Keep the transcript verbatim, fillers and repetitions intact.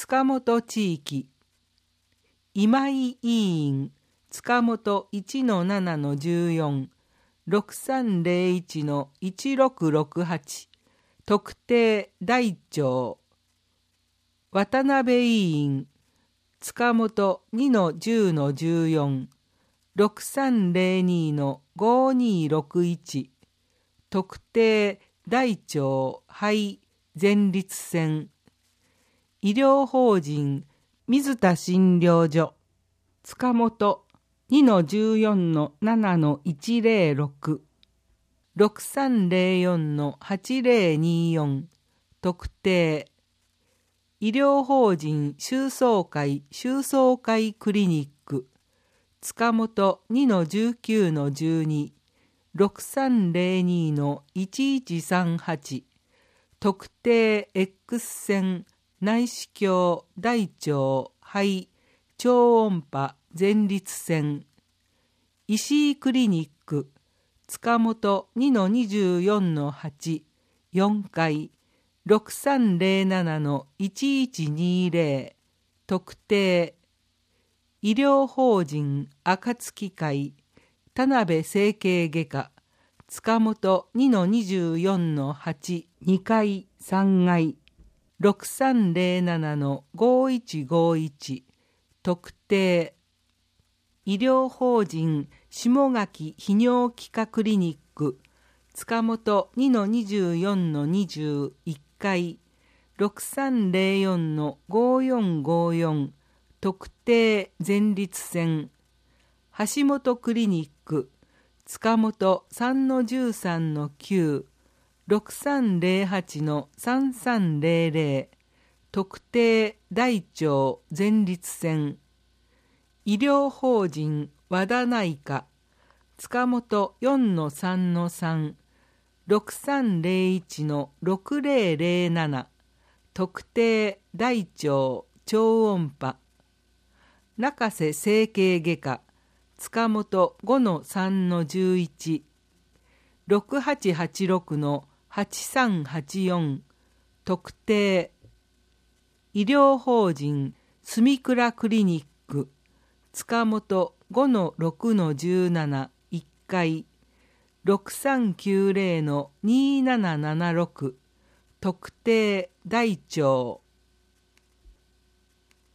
塚本地域今井委員塚本 いちのななのじゅうよん ろくさんぜろいちのいちろくろくはち特定大町渡辺委員塚本 にのじゅうのじゅうよん ろくさんぜろにのごにろくいち特定大町肺前立腺医療法人水田診療所塚本 にのじゅうよんのななのいちぜろろく ろくさんぜろよんのはちぜろによん特定医療法人修総会修総会クリニック塚本 にのじゅうきゅうのじゅうに ろくさんぜろにのいちいちさんはち特定 X 線内視鏡大腸肺超音波前立腺石井クリニック塚本 にのにじゅうよんのはち よんかいろくさんぜろななのいちいちにぜろ特定医療法人暁会田辺整形外科塚本 にのにじゅうよんのはち にかいさんがいろくさんぜろななのごいちごいち特定医療法人下垣泌尿器科クリニック塚本 にのにじゅうよんのにじゅういっかいろくさんぜろよんのごよんごよん特定前立腺橋本クリニック塚本 さんのじゅうさんのきゅう ろくさんぜろはちのさんさんぜろぜろ特定大腸前立腺医療法人和田内科塚本 よんのさんのさん ろくさんぜろいちのろくぜろぜろなな特定大腸超音波中瀬整形外科塚本 ごのさんのじゅういち ろくはちはちろくのはちさんはちよん特定医療法人住倉クリニック塚本 ごのろくのじゅうなないっかいろくさんきゅうぜろのにななななろく特定大腸